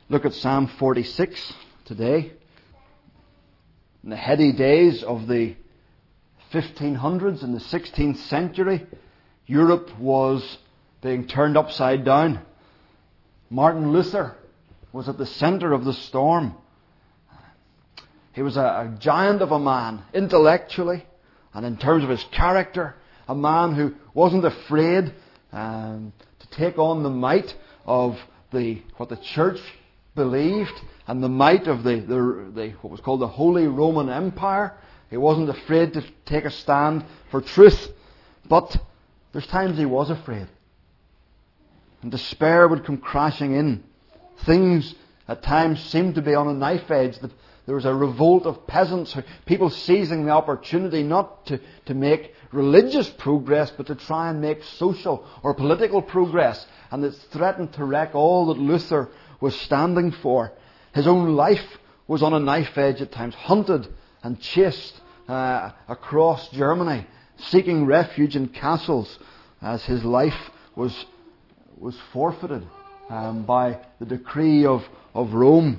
look at Psalm 46 today. In the heady days of the 1500s, in the 16th century, Europe was being turned upside down. Martin Luther was at the centre of the storm. He was a giant of a man, intellectually, and in terms of his character, a man who wasn't afraid to take on the might of what the church believed and the might of the what was called the Holy Roman Empire. He wasn't afraid to take a stand for truth. But there's times he was afraid. And despair would come crashing in. Things at times seemed to be on a knife edge. There was a revolt of peasants, people seizing the opportunity not to make religious progress, but to try and make social or political progress. And it threatened to wreck all that Luther was standing for. His own life was on a knife edge at times, hunted and chased across Germany, seeking refuge in castles as his life was forfeited by the decree of Rome.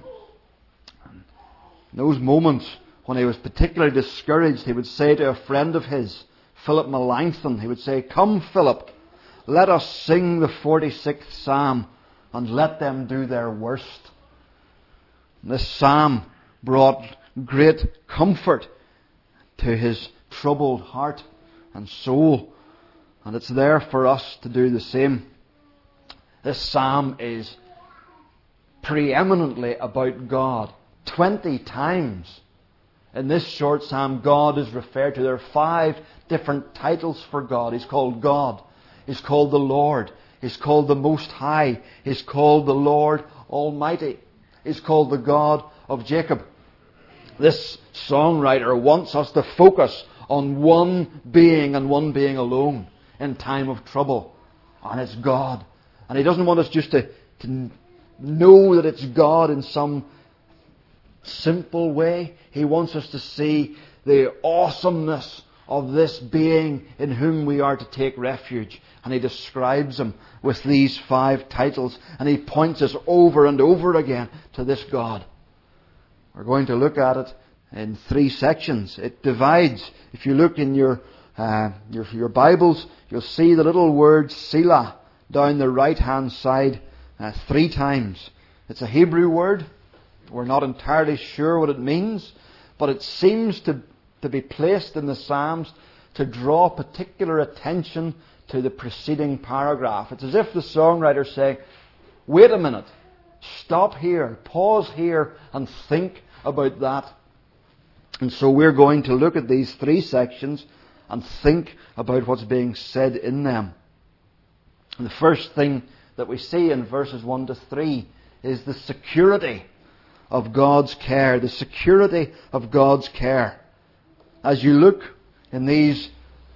In those moments when he was particularly discouraged, he would say to a friend of his, Philip Melanchthon, he would say, "Come, Philip, let us sing the 46th Psalm and let them do their worst." And this psalm brought great comfort to his troubled heart and soul. And it's there for us to do the same. This psalm is preeminently about God. 20 times in this short psalm, God is referred to. There are 5 different titles for God. He's called God. He's called the Lord. He's called the Most High. He's called the Lord Almighty. He's called the God of Jacob. This songwriter wants us to focus on one being and one being alone in time of trouble. And it's God. And he doesn't want us just to know that it's God in some simple way. He wants us to see the awesomeness of this being in whom we are to take refuge. And he describes him with these 5 titles. And he points us over and over again to this God. We're going to look at it in 3 sections. It divides. If you look in your Bibles, you'll see the little word Selah down the right-hand side 3 times. It's a Hebrew word. We're not entirely sure what it means, but it seems to be placed in the Psalms to draw particular attention to the preceding paragraph. It's as if the songwriter is saying, wait a minute, stop here, pause here and think about that. And so we're going to look at these 3 sections and think about what's being said in them. And the first thing that we see in verses 1 to 3 is the security of God's care. The security of God's care. As you look in these,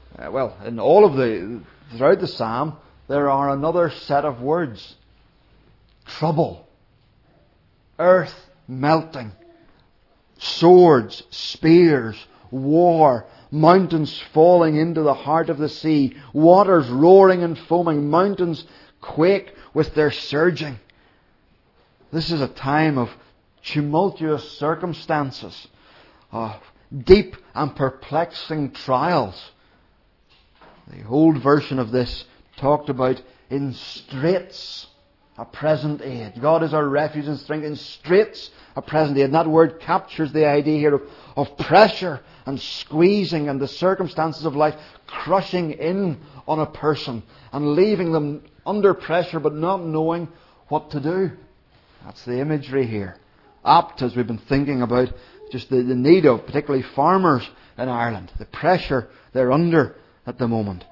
throughout the psalm, there are another set of words. Trouble. Earth melting. Swords, spears, war, mountains falling into the heart of the sea, waters roaring and foaming, mountains quake with their surging. This is a time of tumultuous circumstances, deep and perplexing trials. The old version of this talked about in straits, a present aid. God is our refuge and strength. In straits, a present aid. And that word captures the idea here of pressure and squeezing and the circumstances of life crushing in on a person and leaving them under pressure but not knowing what to do. That's the imagery here. Apt, as we've been thinking about just the need of particularly farmers in Ireland, the pressure they're under at the moment.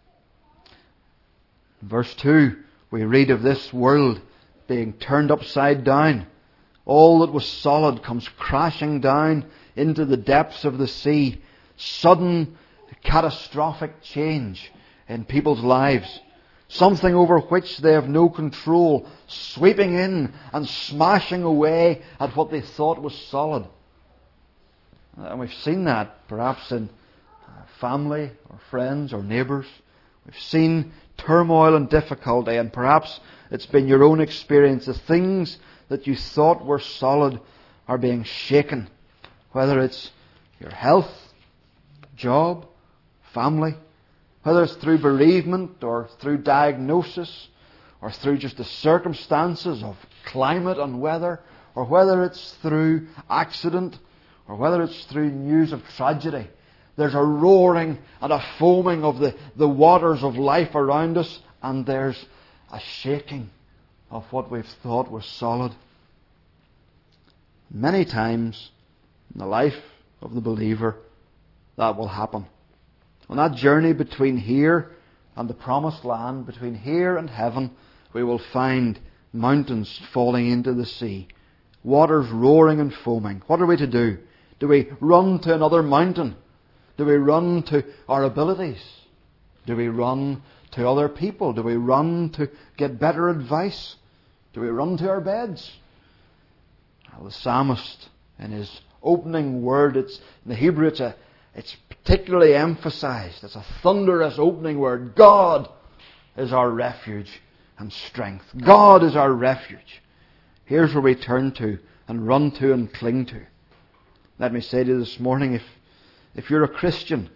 In verse 2, we read of this world being turned upside down. All that was solid comes crashing down into the depths of the sea. Sudden, catastrophic change in people's lives. Something over which they have no control, sweeping in and smashing away at what they thought was solid. And we've seen that perhaps in family or friends or neighbours. We've seen turmoil and difficulty, and perhaps it's been your own experience. The things that you thought were solid are being shaken. Whether it's your health, job, family, whether it's through bereavement or through diagnosis or through just the circumstances of climate and weather, or whether it's through accident or whether it's through news of tragedy. There's a roaring and a foaming of the waters of life around us, and there's a shaking of what we've thought was solid. Many times in the life of the believer, that will happen. On that journey between here and the promised land, between here and heaven, we will find mountains falling into the sea, waters roaring and foaming. What are we to do? Do we run to another mountain? Do we run to our abilities? Do we run to other people? Do we run to get better advice? Do we run to our beds? Well, the psalmist, in his opening word, in the Hebrew it's particularly emphasized. It's a thunderous opening word. God is our refuge and strength. God is our refuge. Here's where we turn to and run to and cling to. Let me say to you this morning, if you're a Christian,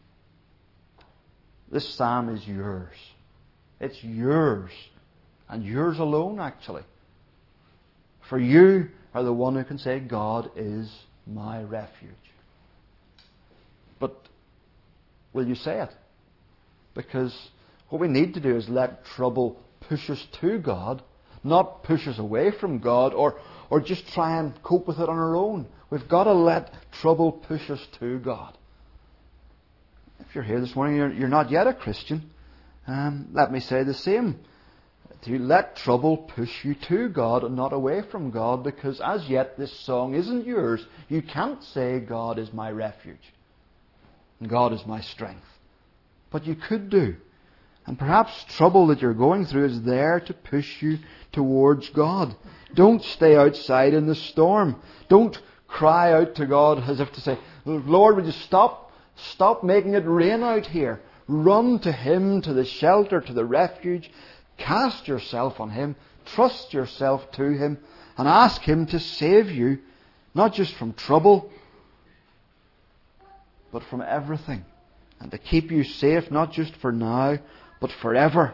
this psalm is yours. It's yours. And yours alone, actually. For you are the one who can say, God is my refuge. But will you say it? Because what we need to do is let trouble push us to God, not push us away from God, or just try and cope with it on our own. We've got to let trouble push us to God. If you're here this morning, you're not yet a Christian, let me say the same. To let trouble push you to God and not away from God, because as yet this song isn't yours. You can't say, God is my refuge and God is my strength. But you could do. And perhaps trouble that you're going through is there to push you towards God. Don't stay outside in the storm. Don't cry out to God as if to say, Lord, would you stop making it rain out here. Run to Him, to the shelter, to the refuge. Cast yourself on Him. Trust yourself to Him. And ask Him to save you, not just from trouble, but from everything. And to keep you safe, not just for now, but forever.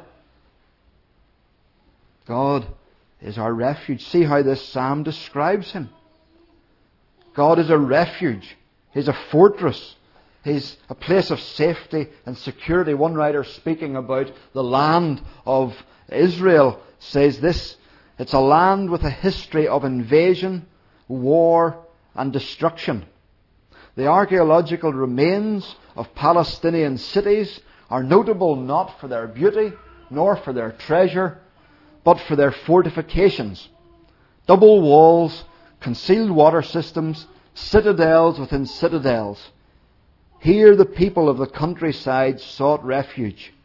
God is our refuge. See how this psalm describes Him. God is a refuge. He's a fortress. He's a place of safety and security. One writer speaking about the land of Israel says this: it's a land with a history of invasion, war and destruction. The archaeological remains of Palestinian cities are notable not for their beauty nor for their treasure, but for their fortifications. Double walls, concealed water systems, citadels within citadels. Here the people of the countryside sought refuge.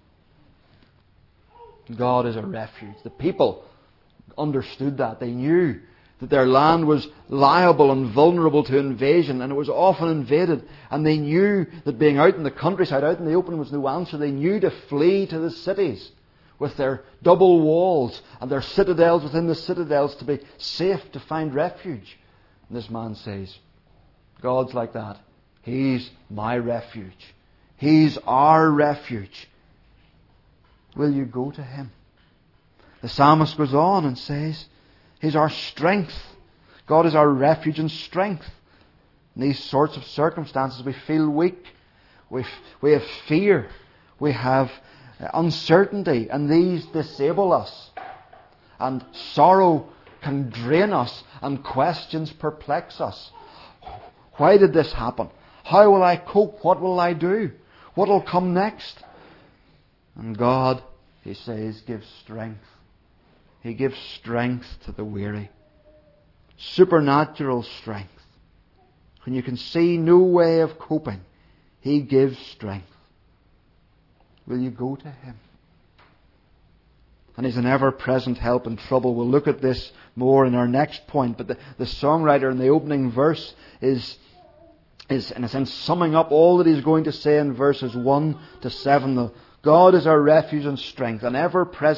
God is a refuge. The people understood that. They knew that their land was liable and vulnerable to invasion, and it was often invaded. And they knew that being out in the countryside, out in the open, was no answer. They knew to flee to the cities with their double walls and their citadels within the citadels to be safe, to find refuge. And this man says, God's like that. He's my refuge. He's our refuge. Will you go to Him? The psalmist goes on and says, He's our strength. God is our refuge and strength. In these sorts of circumstances, we feel weak. We have fear. We have uncertainty. And these disable us. And sorrow can drain us. And questions perplex us. Why did this happen? How will I cope? What will I do? What will come next? And God, He says, gives strength. He gives strength to the weary. Supernatural strength. When you can see no way of coping, He gives strength. Will you go to Him? And He's an ever-present help in trouble. We'll look at this more in our next point. But the songwriter in the opening verse is in a sense summing up all that he's going to say in verses 1 to 7. God is our refuge and strength, an ever-present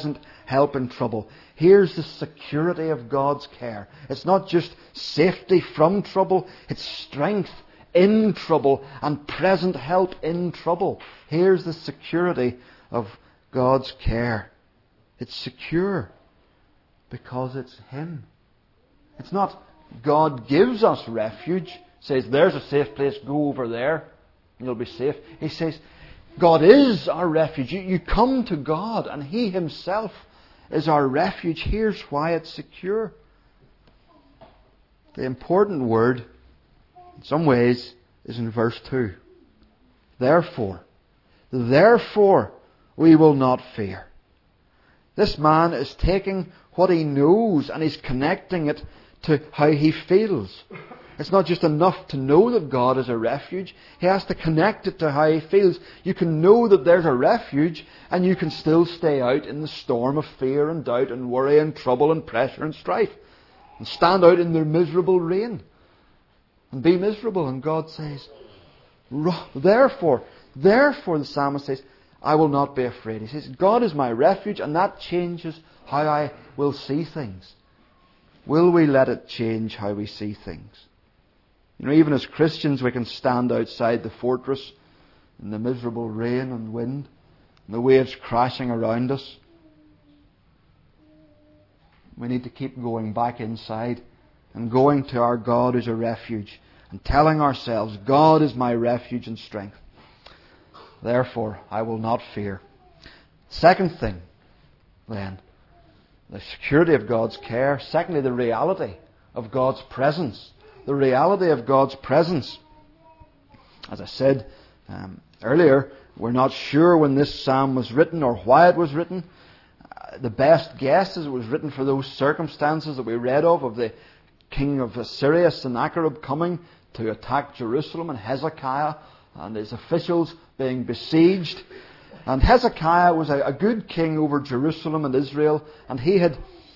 help in trouble. Here's the security of God's care. It's not just safety from trouble, it's strength in trouble and present help in trouble. Here's the security of God's care. It's secure because it's Him. It's not God gives us refuge, says there's a safe place, go over there and you'll be safe. He says God is our refuge. You come to God and He Himself is our refuge. Here's why it's secure. The important word, in some ways, is in verse 2. Therefore we will not fear. This man is taking what he knows and he's connecting it to how he feels. It's not just enough to know that God is a refuge. He has to connect it to how he feels. You can know that there's a refuge and you can still stay out in the storm of fear and doubt and worry and trouble and pressure and strife. And stand out in the miserable rain. And be miserable. And God says, therefore, the psalmist says, I will not be afraid. He says, God is my refuge, and that changes how I will see things. Will we let it change how we see things? You know, even as Christians, we can stand outside the fortress in the miserable rain and wind, and the waves crashing around us. We need to keep going back inside and going to our God who's a refuge and telling ourselves, God is my refuge and strength. Therefore, I will not fear. Second thing, then, the security of God's care. Secondly, the reality of God's presence. The reality of God's presence. As I said earlier, we're not sure when this psalm was written or why it was written. The best guess is it was written for those circumstances that we read of the king of Assyria, Sennacherib, coming to attack Jerusalem, and Hezekiah and his officials being besieged. And Hezekiah was a good king over Jerusalem and Israel, and he had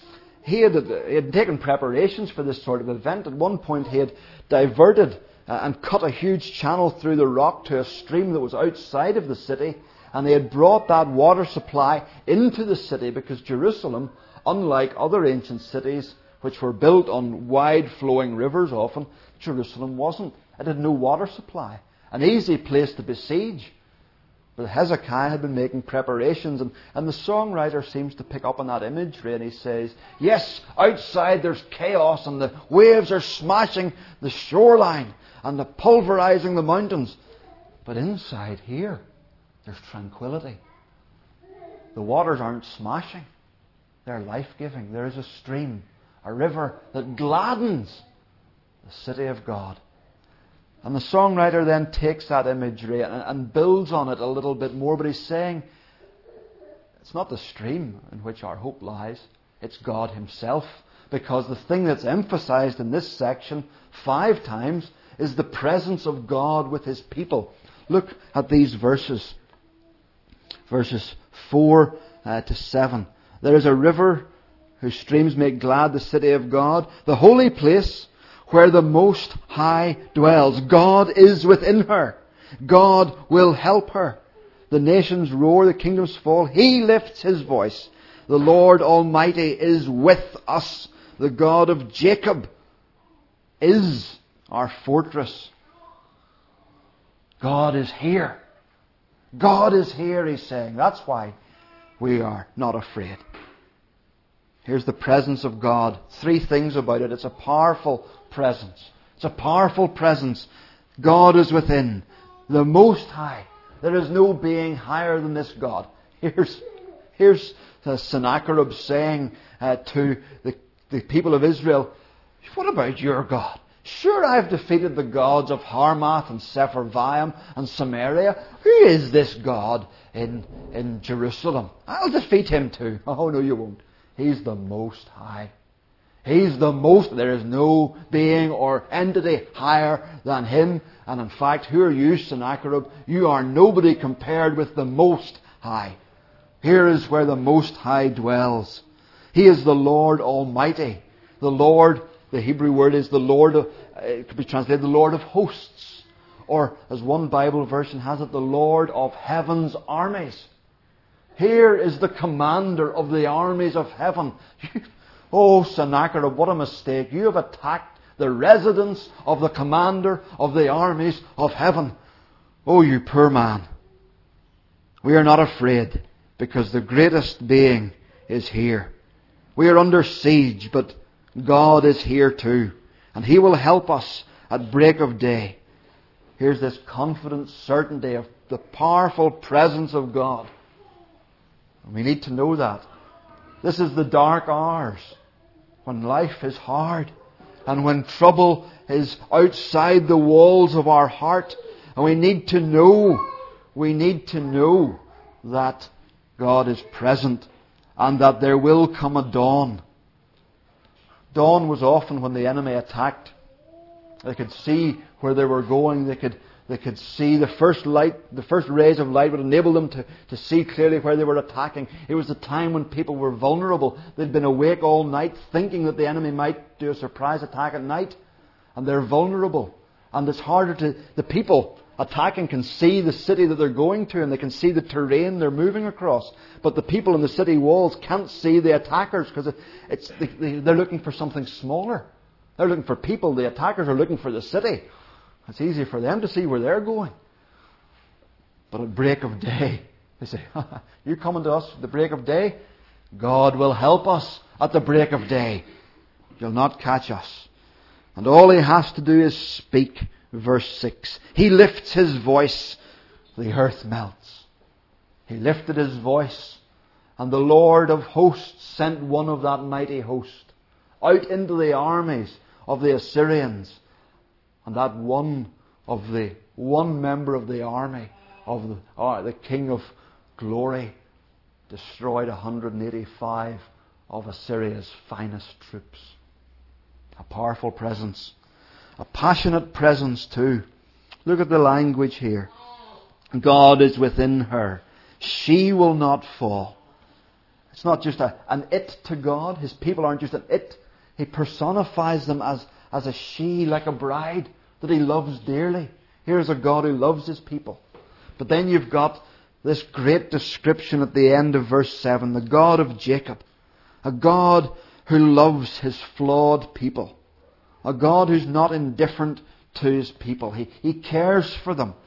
taken preparations for this sort of event. At one point he had diverted and cut a huge channel through the rock to a stream that was outside of the city, and they had brought that water supply into the city because Jerusalem, unlike other ancient cities which were built on wide flowing rivers often, Jerusalem wasn't. It had no water supply. An easy place to besiege. But Hezekiah had been making preparations, and the songwriter seems to pick up on that imagery, and he says, yes, outside there's chaos and the waves are smashing the shoreline and they're pulverizing the mountains. But inside here, there's tranquility. The waters aren't smashing. They're life-giving. There is a stream, a river that gladdens the city of God. And the songwriter then takes that imagery and builds on it a little bit more, but he's saying, it's not the stream in which our hope lies, it's God Himself. Because the thing that's emphasized in this section 5 times is the presence of God with His people. Look at these verses. Verses 4 to 7. There is a river whose streams make glad the city of God, the holy place where the Most High dwells. God is within her. God will help her. The nations roar, the kingdoms fall. He lifts His voice. The Lord Almighty is with us. The God of Jacob is our fortress. God is here. God is here, he's saying. That's why we are not afraid. Here's the presence of God. 3 things about it. It's a powerful presence. It's a powerful presence. God is within. The Most High. There is no being higher than this God. Here's Sennacherib saying to the people of Israel, what about your God? Sure, I've defeated the gods of Harmath and Sepharvaim and Samaria. Who is this God in Jerusalem? I'll defeat him too. Oh, no, you won't. He's the Most High. He's the most. There is no being or entity higher than Him. And in fact, who are you, Sennacherib? You are nobody compared with the Most High. Here is where the Most High dwells. He is the Lord Almighty. The Lord, the Hebrew word is the Lord of, it could be translated the Lord of hosts. Or, as one Bible version has it, the Lord of heaven's armies. Here is the commander of the armies of heaven. Oh, Sennacherib, what a mistake. You have attacked the residence of the commander of the armies of heaven. Oh, you poor man. We are not afraid, because the greatest being is here. We are under siege, but God is here too. And He will help us at break of day. Here's this confident certainty of the powerful presence of God. And we need to know that. This is the dark hours, when life is hard, and when trouble is outside the walls of our heart. And we need to know that God is present, and that there will come a dawn. Dawn was often when the enemy attacked. They could see where they were going. They could see the first light, the first rays of light would enable them to see clearly where they were attacking. It was the time when people were vulnerable. They'd been awake all night thinking that the enemy might do a surprise attack at night. And they're vulnerable. And it's harder the people attacking can see the city that they're going to, and they can see the terrain they're moving across. But the people in the city walls can't see the attackers, because they're looking for something smaller. They're looking for people. The attackers are looking for the city. It's easy for them to see where they're going. But at break of day, they say, you coming to us at the break of day? God will help us at the break of day. You'll not catch us. And all He has to do is speak. Verse 6. He lifts His voice, the earth melts. He lifted His voice, and the Lord of hosts sent one of that mighty host out into the armies of the Assyrians. And that one member of the army of the King of Glory destroyed 185 of Assyria's finest troops. A powerful presence. A passionate presence too. Look at the language here. God is within her. She will not fall. It's not just an it to God. His people aren't just an it. He personifies them as a she, like a bride that He loves dearly. Here's a God who loves His people. But then you've got this great description at the end of verse 7. The God of Jacob. A God who loves His flawed people. A God who's not indifferent to His people. He cares for them.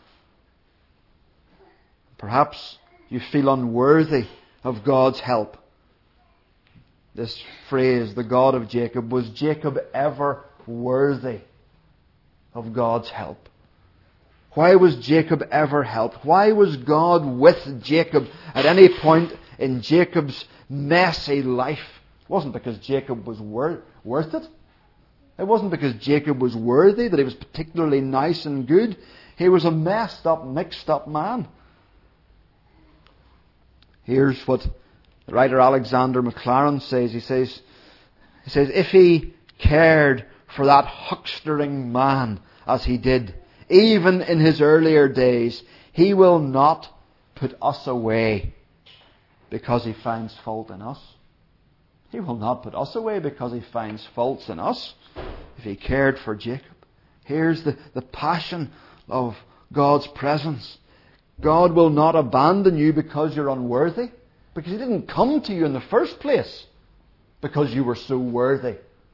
Perhaps you feel unworthy of God's help. This phrase, the God of Jacob, was Jacob ever worthy of God's help? Why was Jacob ever helped? Why was God with Jacob at any point in Jacob's messy life? It wasn't because Jacob was worth it. It wasn't because Jacob was worthy, that he was particularly nice and good. He was a messed up, mixed up man. Here's what the writer Alexander Maclaren says. He says, if he cared for that huckstering man as he did, even in his earlier days, He will not put us away because He finds fault in us. He will not put us away because He finds faults in us. If He cared for Jacob. Here's the passion of God's presence. God will not abandon you because you're unworthy. Because He didn't come to you in the first place because you were so worthy.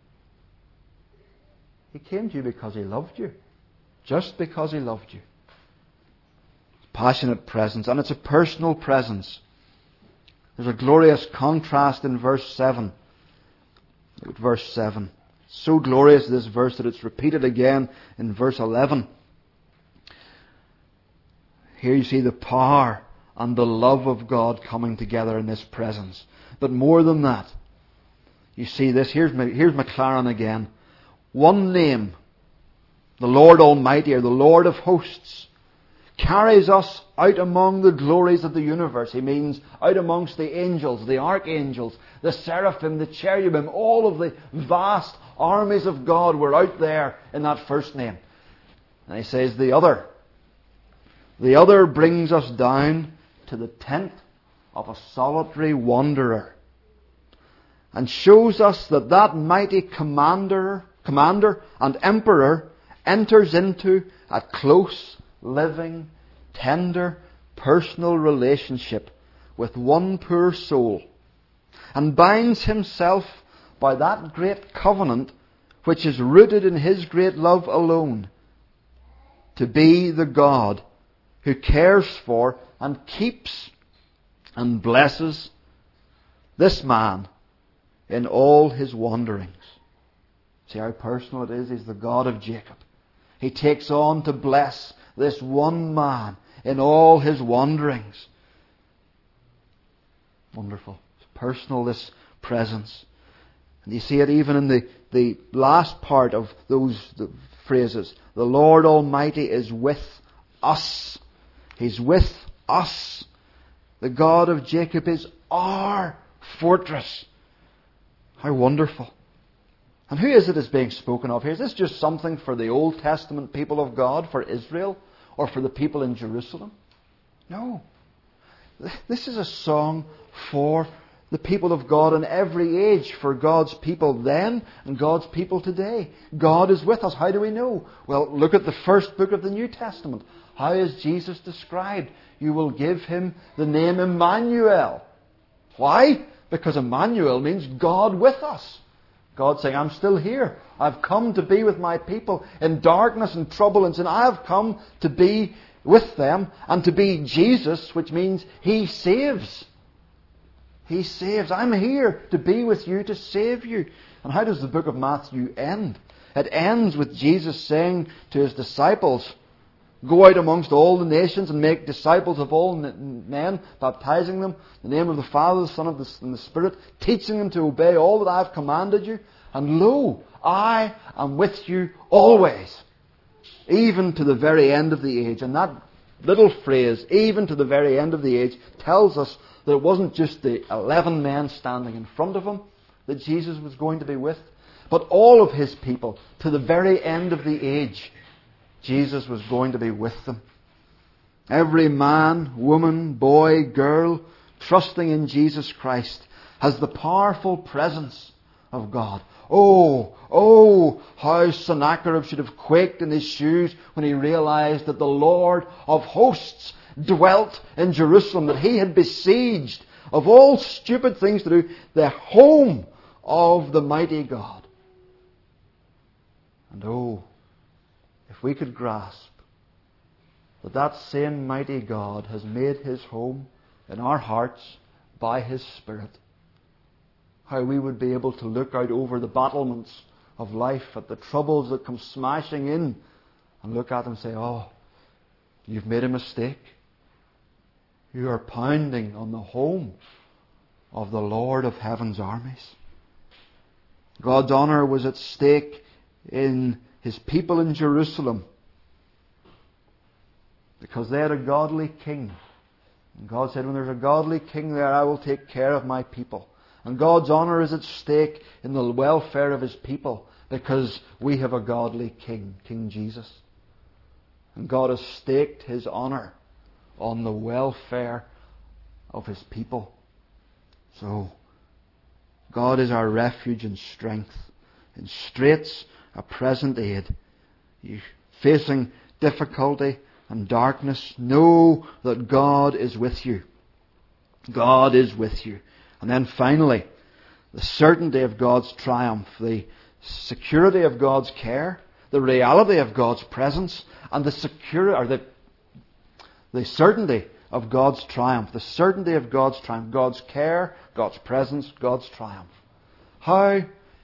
He came to you because He loved you. Just because He loved you. Passionate presence. And it's a personal presence. There's a glorious contrast in verse 7. Look at verse 7. So glorious this verse that it's repeated again in verse 11. Here you see the power and the love of God coming together in this presence. But more than that, you see this. Here's Maclaren again. One name, the Lord Almighty, or the Lord of hosts, carries us out among the glories of the universe. He means out amongst the angels, the archangels, the seraphim, the cherubim, all of the vast armies of God were out there in that first name. And he says the other brings us down to the tent of a solitary wanderer and shows us that mighty commander and emperor enters into a close, living, tender, personal relationship with one poor soul, and binds himself by that great covenant which is rooted in his great love alone, to be the God who cares for and keeps and blesses this man in all his wanderings. See how personal it is? He's the God of Jacob. He takes on to bless this one man in all his wanderings. Wonderful. It's personal, this presence. And you see it even in the last part of those phrases. The Lord Almighty is with us. He's with us. The God of Jacob is our fortress. How wonderful. And who is it that's being spoken of here? Is this just something for the Old Testament people of God, for Israel, or for the people in Jerusalem? No. This is a song for the people of God in every age, for God's people then and God's people today. God is with us. How do we know? Well, look at the first book of the New Testament. How is Jesus described? You will give him the name Emmanuel. Why? Because Emmanuel means God with us. God saying, I'm still here. I've come to be with my people in darkness and trouble and sin. I have come to be with them and to be Jesus, which means He saves. He saves. I'm here to be with you, to save you. And how does the book of Matthew end? It ends with Jesus saying to His disciples, go out amongst all the nations and make disciples of all men, baptizing them in the name of the Father, the Son, and the Spirit, teaching them to obey all that I have commanded you. And lo, I am with you always, even to the very end of the age. And that little phrase, even to the very end of the age, tells us that it wasn't just the 11 men standing in front of Him that Jesus was going to be with, but all of His people to the very end of the age. Jesus was going to be with them. Every man, woman, boy, girl, trusting in Jesus Christ has the powerful presence of God. Oh, how Sennacherib should have quaked in his shoes when he realized that the Lord of hosts dwelt in Jerusalem, that he had besieged, of all stupid things to do, the home of the mighty God. And if we could grasp that same mighty God has made His home in our hearts by His Spirit, how we would be able to look out over the battlements of life at the troubles that come smashing in and look at them and say, oh, you've made a mistake. You are pounding on the home of the Lord of heaven's armies. God's honour was at stake in His people in Jerusalem because they had a godly king. And God said, when there's a godly king there, I will take care of my people. And God's honour is at stake in the welfare of His people because we have a godly king, King Jesus. And God has staked His honour on the welfare of His people. So, God is our refuge and strength. In straits, a present aid. You facing difficulty and darkness, know that God is with you. God is with you. And then finally, the certainty of God's triumph, the security of God's care, the reality of God's presence, and the certainty of God's triumph, the certainty of God's triumph, God's care, God's presence, God's triumph. How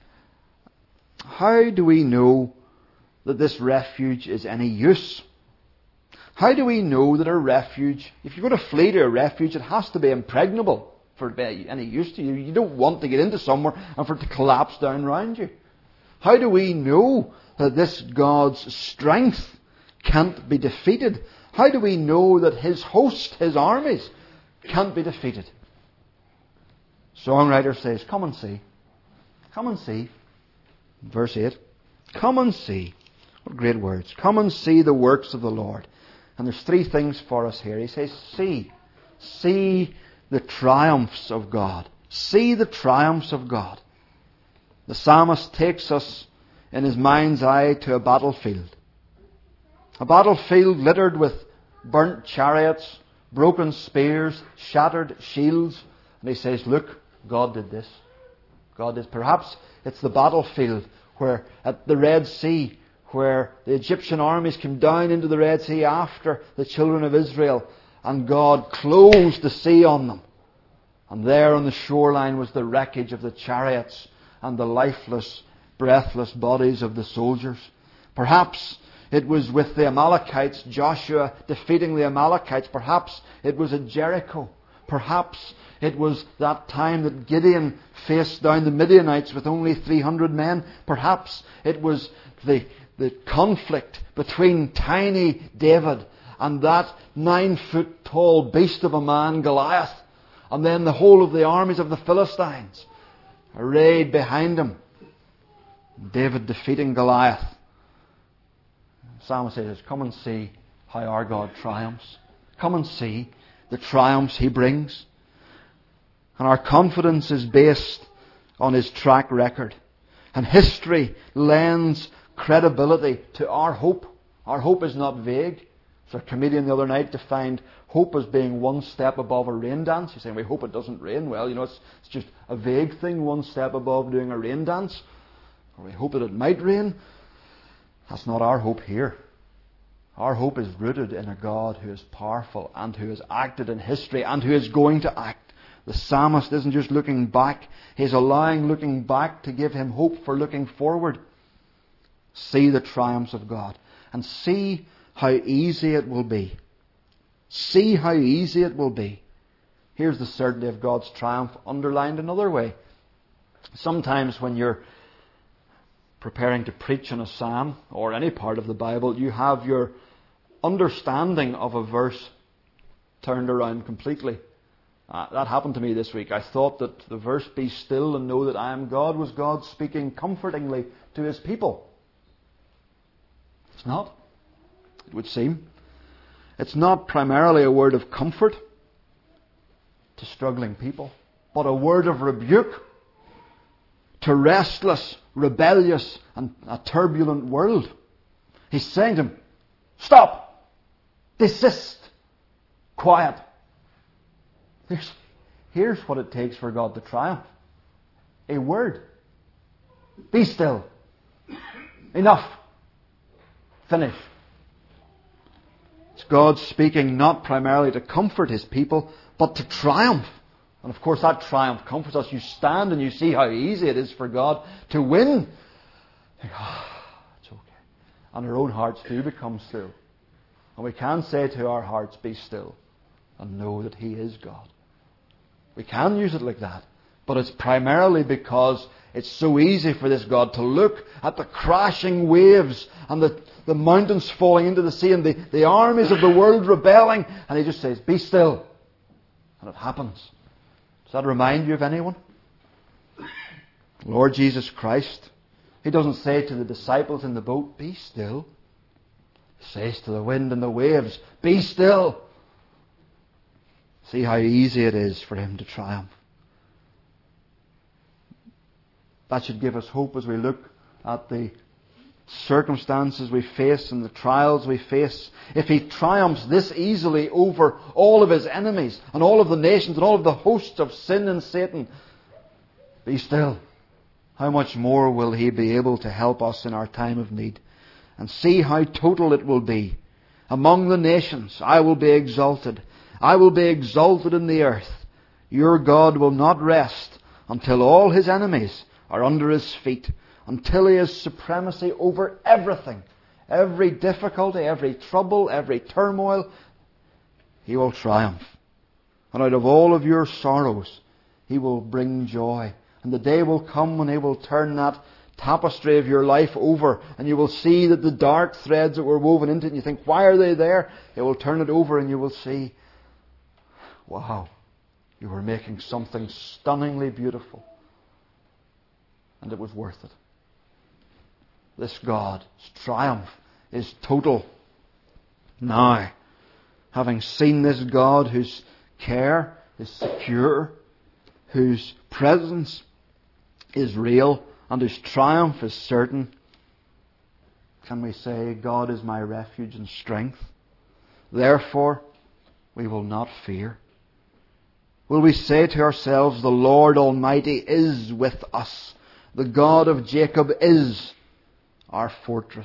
do we know that this refuge is any use? How do we know that a refuge, if you're going to flee to a refuge, it has to be impregnable for it to be any use to you? You don't want to get into somewhere and for it to collapse down around you. How do we know that this God's strength can't be defeated? How do we know that His host, His armies, can't be defeated? Songwriter says, come and see. Come and see. Verse 8. Come and see. What great words. Come and see the works of the Lord. And there's three things for us here. He says, see. See the triumphs of God. See the triumphs of God. The psalmist takes us in his mind's eye to a battlefield. A battlefield littered with burnt chariots, broken spears, shattered shields. And he says, look, God did this. God did. Perhaps it's the battlefield where at the Red Sea, where the Egyptian armies came down into the Red Sea after the children of Israel, and God closed the sea on them. And there on the shoreline was the wreckage of the chariots and the lifeless, breathless bodies of the soldiers. Perhaps it was with the Amalekites, Joshua defeating the Amalekites. Perhaps it was at Jericho. Perhaps it was that time that Gideon faced down the Midianites with only 300 men. Perhaps it was the conflict between tiny David and that 9-foot-tall beast of a man, Goliath. And then the whole of the armies of the Philistines arrayed behind him. David defeating Goliath. The psalmist says, come and see how our God triumphs. Come and see the triumphs He brings. And our confidence is based on His track record. And history lends credibility to our hope. Our hope is not vague. So a comedian the other night defined hope as being one step above a rain dance. He's saying, we hope it doesn't rain. Well, it's just a vague thing, one step above doing a rain dance. Or we hope that it might rain. That's not our hope here. Our hope is rooted in a God who is powerful and who has acted in history and who is going to act. The psalmist isn't just looking back. He's allowing looking back to give him hope for looking forward. See the triumphs of God. And see how easy it will be. See how easy it will be. Here's the certainty of God's triumph underlined another way. Sometimes when you're preparing to preach on a psalm or any part of the Bible, you have your understanding of a verse turned around completely. That happened to me this week. I thought that the verse, be still and know that I am God, was God speaking comfortingly to His people. It's not. It would seem. It's not primarily a word of comfort to struggling people, but a word of rebuke to restless, rebellious, and a turbulent world. He's saying to them, stop! Desist! Quiet! Here's what it takes for God to triumph. A word. Be still. Enough. Finish. It's God speaking not primarily to comfort His people, but to triumph. And of course that triumph comforts us. You stand and you see how easy it is for God to win. You think, it's okay. And our own hearts do become still. And we can say to our hearts, be still, and know that He is God. We can use it like that. But it's primarily because it's so easy for this God to look at the crashing waves and the mountains falling into the sea and the armies of the world rebelling, and He just says, be still. And it happens. Does that remind you of anyone? Lord Jesus Christ. He doesn't say to the disciples in the boat, be still. He says to the wind and the waves, be still. See how easy it is for Him to triumph. That should give us hope as we look at the circumstances we face and the trials we face. If He triumphs this easily over all of His enemies and all of the nations and all of the hosts of sin and Satan, be still. How much more will He be able to help us in our time of need? And see how total it will be. Among the nations I will be exalted. I will be exalted in the earth. Your God will not rest until all His enemies are under His feet, until He has supremacy over everything. Every difficulty, every trouble, every turmoil, He will triumph. And out of all of your sorrows, He will bring joy. And the day will come when He will turn that tapestry of your life over, and you will see that the dark threads that were woven into it, and you think, why are they there? He will turn it over and you will see, wow, you were making something stunningly beautiful. And it was worth it. This God's triumph is total. Now, having seen this God whose care is secure, whose presence is real, and whose triumph is certain, can we say, God is my refuge and strength. Therefore, we will not fear? Will we say to ourselves, the Lord Almighty is with us. The God of Jacob is our fortress.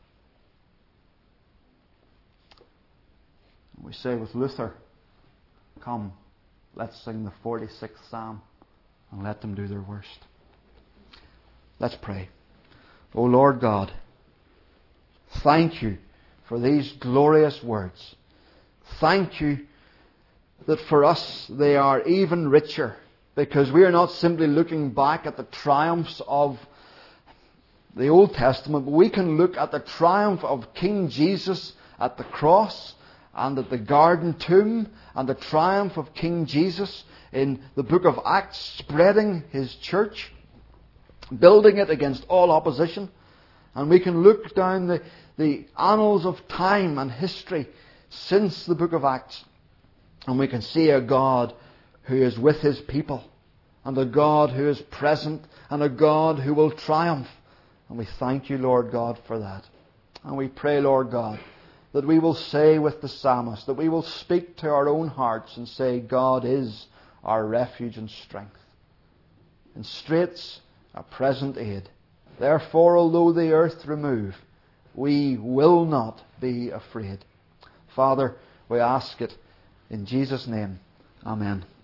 We say with Luther, come, let's sing the 46th Psalm and let them do their worst. Let's pray. O Lord God, thank you for these glorious words. Thank you that for us they are even richer, because we are not simply looking back at the triumphs of the Old Testament, but we can look at the triumph of King Jesus at the cross and at the garden tomb, and the triumph of King Jesus in the book of Acts, spreading His church, building it against all opposition. And we can look down the annals of time and history since the book of Acts, and we can see a God who is with His people, and a God who is present, and a God who will triumph. And we thank you, Lord God, for that. And we pray, Lord God, that we will say with the psalmist, that we will speak to our own hearts and say, God is our refuge and strength. In straits, a present aid. Therefore, although the earth remove, we will not be afraid. Father, we ask it in Jesus' name. Amen.